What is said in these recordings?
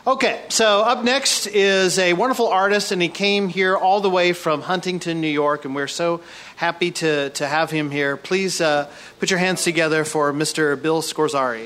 Okay, so up next is a wonderful artist, and he came here all the way from Huntington, New York, and we're so happy to have him here. Please put your hands together for Mr. Bill Scorzari.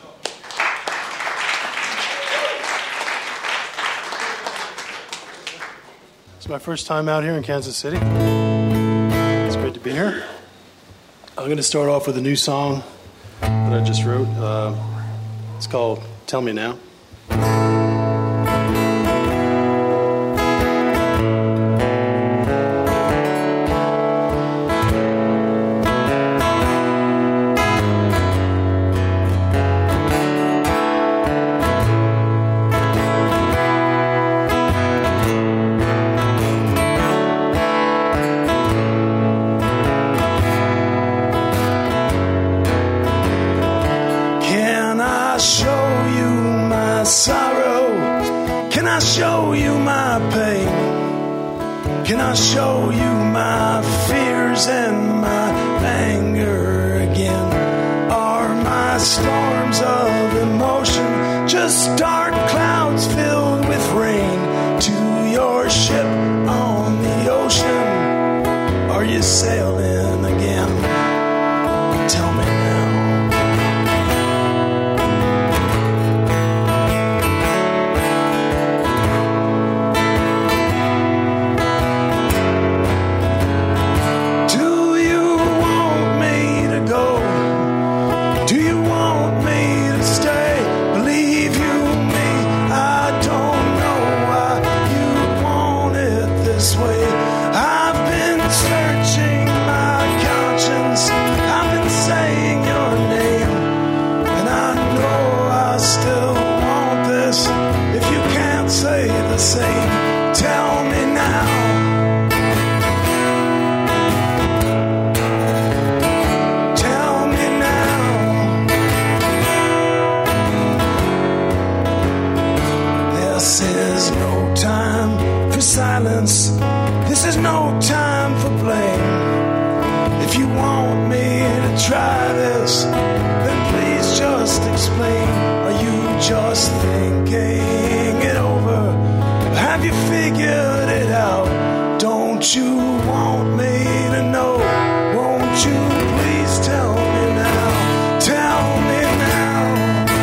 It's my first time out here in Kansas City. It's great to be here. I'm going to start off with a new song that I just wrote. It's called Tell Me Now. Can I show you my fears and my anger again? Are my storms of emotion just dark clouds filled with rain? To your ship on the ocean, are you sailing again? Tell me now. Silence. This is no time for blame. If you want me to try this, then please just explain. Are you just thinking it over? Have you figured it out? Don't you want me to know? Won't you please tell me now? Tell me now.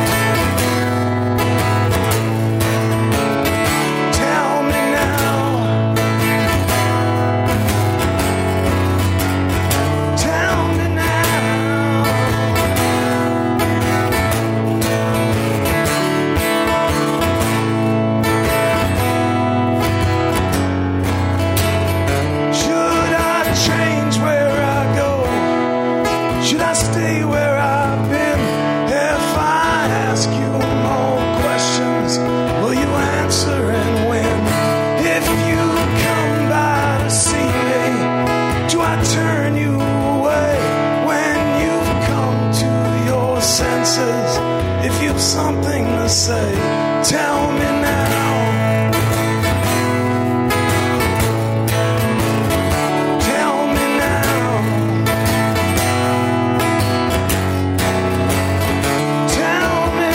If you've something to say, tell me now. Tell me now. Tell me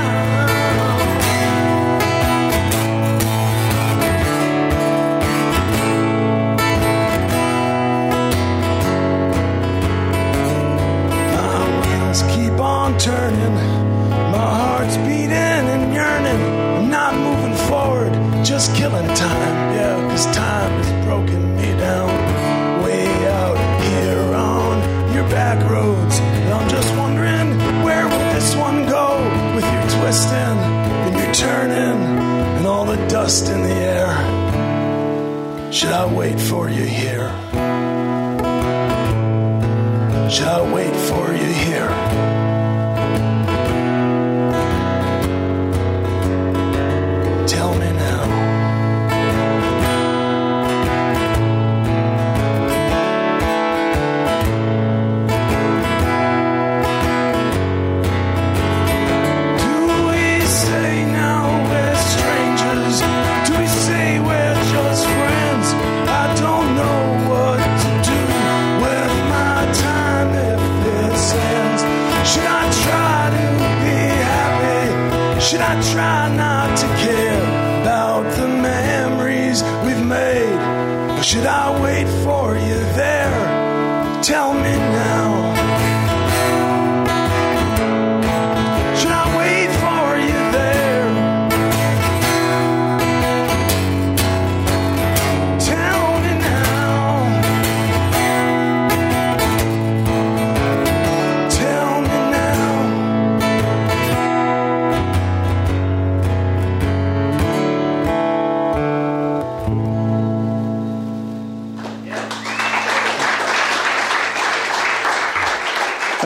now. My wheels keep on turning. My heart's beating and yearning. I'm not moving forward, just killing time. Yeah, 'cause time has broken me down. Way out here on your back roads. And I'm just wondering, where will this one go? With your twisting and your turning and all the dust in the air. Should I wait for you here? Should I wait for you here? Tell me now. Do we say now we're strangers? Do we say we're just friends? I don't know what to do with my time if this ends.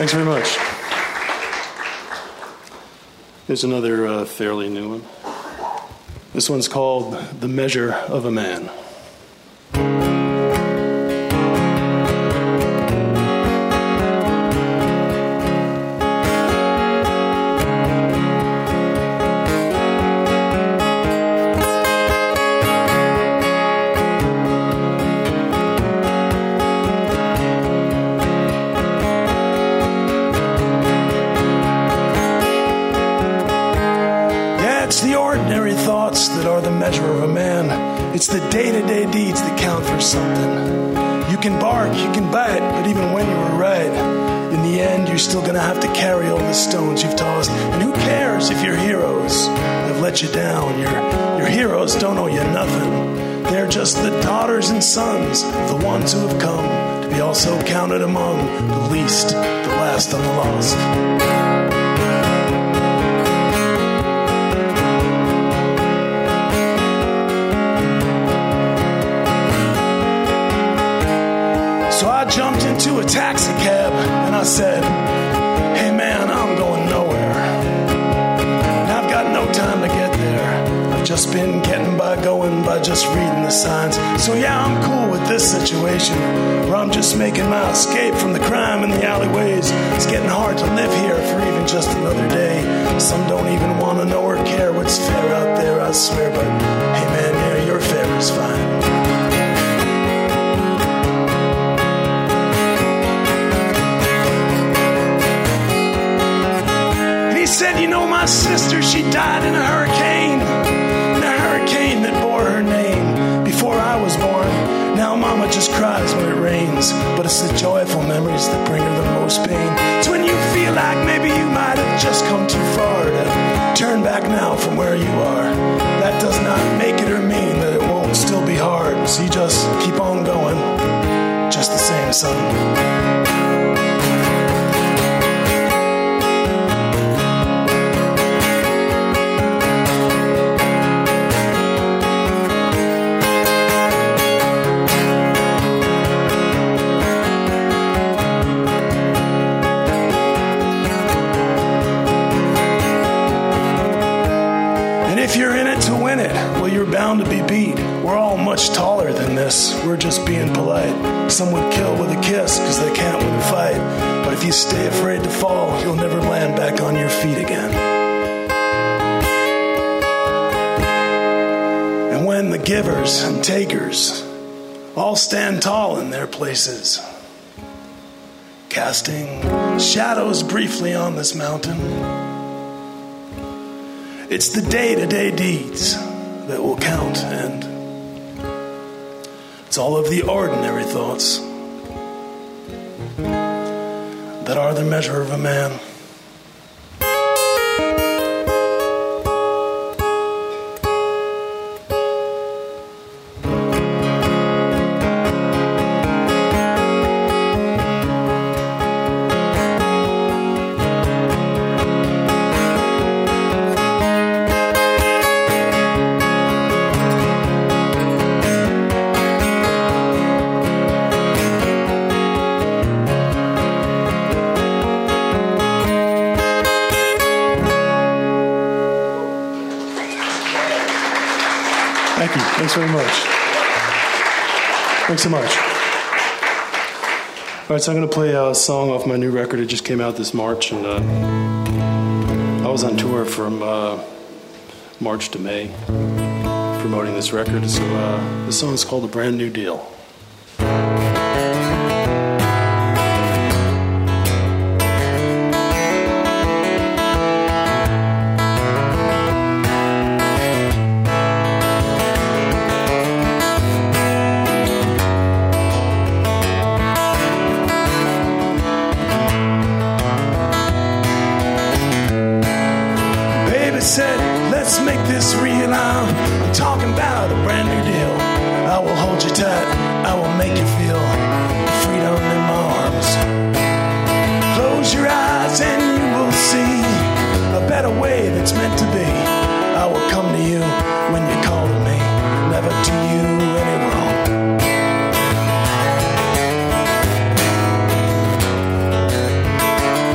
Thanks very much. Here's another fairly new one. This one's called The Measure of a Man. It's the day-to-day deeds that count for something. You can bark, you can bite, but even when you were right, in the end, you're still gonna have to carry all the stones you've tossed. And who cares if your heroes have let you down? Your heroes don't owe you nothing. They're just the daughters and sons of the ones who have come to be also counted among the least, the last, and the lost. So I jumped into a taxi cab and I said, hey man, I'm going nowhere. And I've got no time to get there. I've just been getting by going by just reading the signs. So yeah, I'm cool with this situation where I'm just making my escape from the crime in the alleyways. It's getting hard to live here for even just another day. Some don't even want to know or care what's fair out there, I swear. But hey man, yeah, your fare is fine. He said, you know, my sister, she died in a hurricane that bore her name before I was born. Now mama just cries when it rains, but it's the joyful memories that bring her the most pain. It's when you feel like maybe you might have just come too far to turn back now from where you are. That does not make it or mean that it won't still be hard. So you just keep on going, just the same, son. If you're in it to win it, well, you're bound to be beat. We're all much taller than this. We're just being polite. Some would kill with a kiss because they can't win a fight. But if you stay afraid to fall, you'll never land back on your feet again. And when the givers and takers all stand tall in their places, casting shadows briefly on this mountain, it's the day-to-day deeds that will count, and it's all of the ordinary thoughts that are the measure of a man. Thank you. Thanks very much. Thanks so much. All right, so I'm going to play a song off my new record. It just came out this March, and I was on tour from March to May promoting this record. So this song is called A Brand New Deal. Said, let's make this real. I'm talking about a brand new deal. I will hold you tight. I will make you feel freedom in my arms. Close your eyes and you will see a better way that's meant to be. I will come to you when you call to me, never do you any wrong.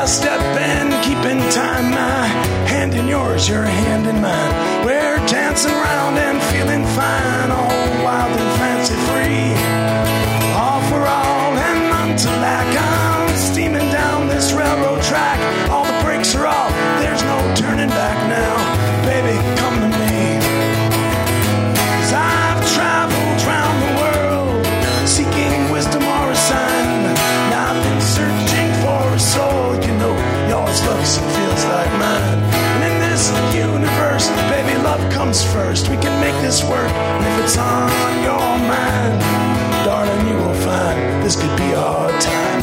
a step and keep in time. My hand in yours, your hand in mine. We're dancing around and feeling fine, all wild and fancy free. All for all and none to lack. I'm steaming down this railroad track. All the brakes are off, there's no turning back now. Baby, come to me. 'Cause I've traveled round the world, seeking wisdom or a sign. And I've been searching for a soul, you know, yours looks and feels like mine. And in this universe, baby, love comes first. We can make this work, and if it's on your mind, darling, you will find this could be our time.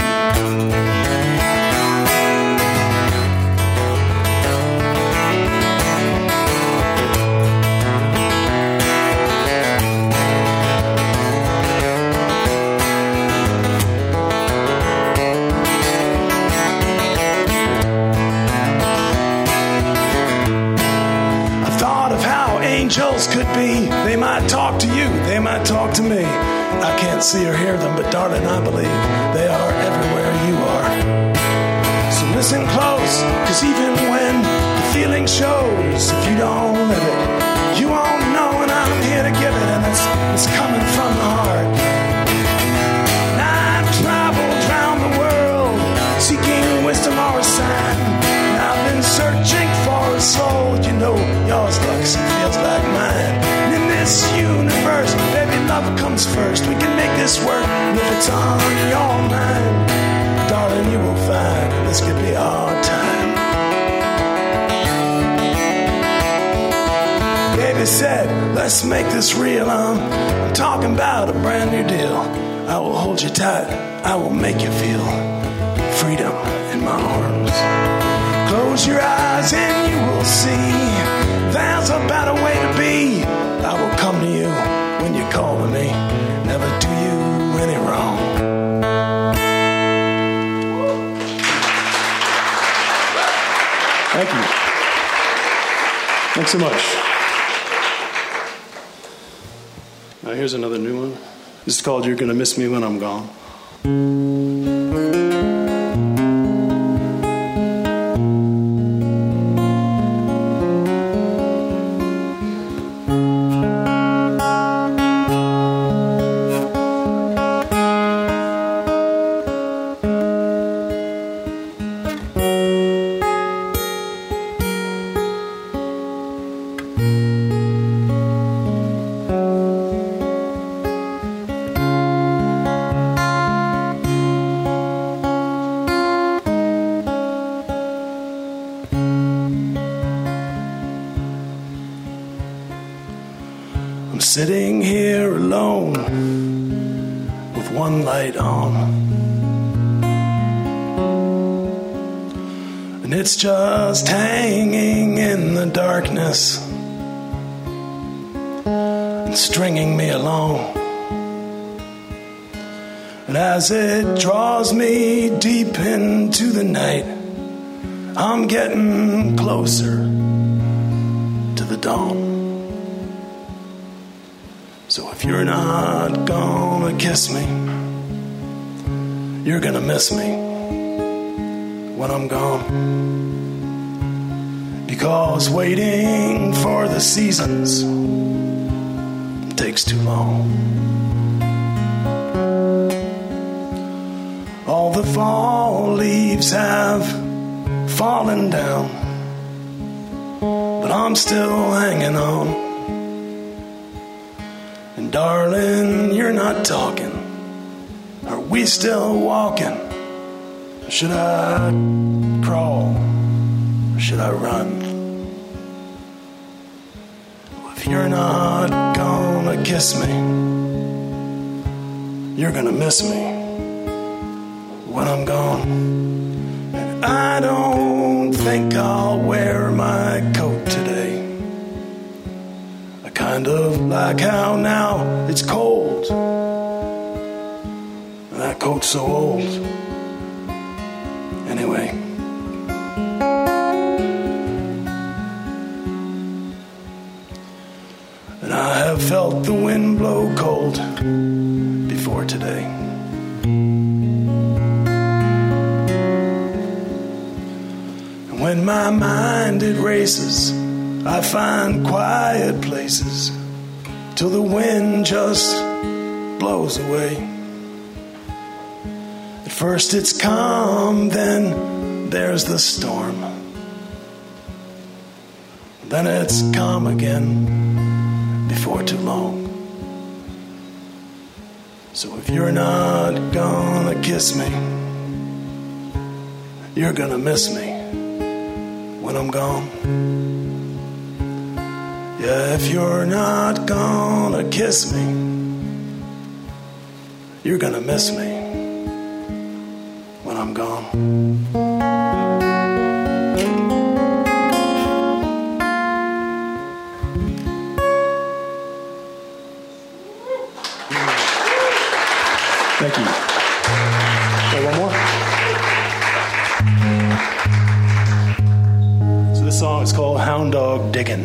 Angels could be, they might talk to you, they might talk to me. I can't see or hear them, but darling, I believe they are everywhere you are. So listen close, 'cause even when the feeling shows, if you don't live it, you won't know, and I'm here to give it, and it's coming from the heart. And I've traveled round the world, seeking wisdom or a sign. And I've been searching for a soul, you know, yours looks and feels like mine. And in this universe, baby, love comes first. We can make this work, and if it's on your mind, darling, you will find this could be our time. Baby said, let's make this real. I'm talking about a brand new deal. I will hold you tight, I will make you feel freedom in my arms. Close your eyes and you will see there's a better way to be. I will come to you when you call to me, never do you any wrong. Thank you. Thanks so much. Now here's another new one. This is called You're Gonna Miss Me When I'm Gone. Sitting here alone with one light on, and it's just hanging in the darkness and stringing me along. And as it draws me deep into the night, I'm getting closer to the dawn. So if you're not gonna kiss me, you're gonna miss me when I'm gone. Because waiting for the seasons takes too long. All the fall leaves have fallen down, but I'm still hanging on. Darling, you're not talking. Are we still walking? Should I crawl or should I run? If you're not gonna kiss me, you're gonna miss me when I'm gone. And I don't think I'll wear my coat today. Kind of like how now it's cold, and that coat's so old. Anyway, and I have felt the wind blow cold before today. When my mind it races, I find quiet places till the wind just blows away. At first it's calm, then there's the storm. Then it's calm again before too long. So if you're not gonna kiss me, you're gonna miss me when I'm gone. Yeah, if you're not gonna kiss me, you're gonna miss me when I'm gone. Thank you. Okay, one more. So this song is called Hound Dog Diggin'.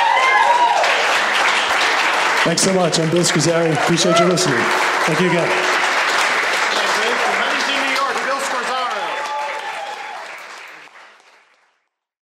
Thanks so much. I'm Bill Scuzzari. Appreciate you listening. Thank you again.